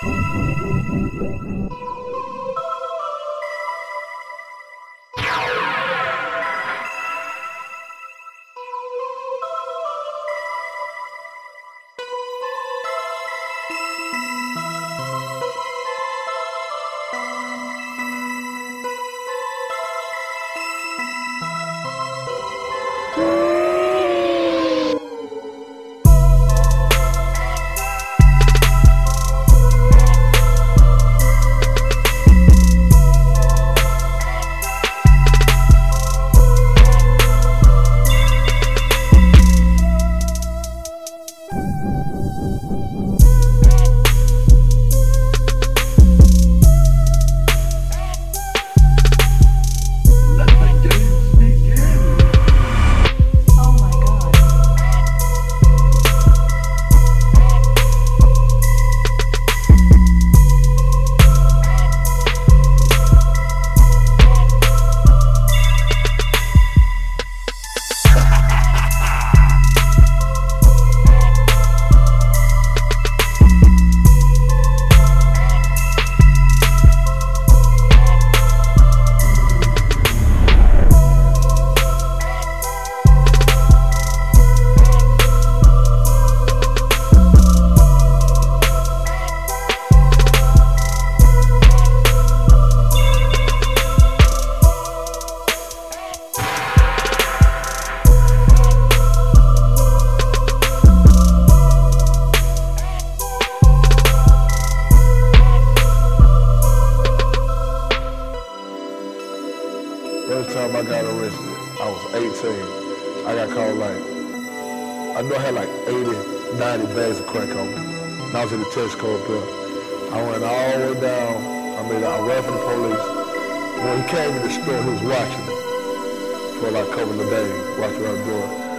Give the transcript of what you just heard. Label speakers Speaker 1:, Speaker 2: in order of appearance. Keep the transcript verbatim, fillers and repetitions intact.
Speaker 1: First time I got arrested, I was eighteen. I got called like, I know I had like eighty, ninety bags of crack on me. And I was in the Texaco up there. I went all the way down. I mean, I ran from the police. When he came in the store, he was watching me for like a couple of days, watching what I was doing.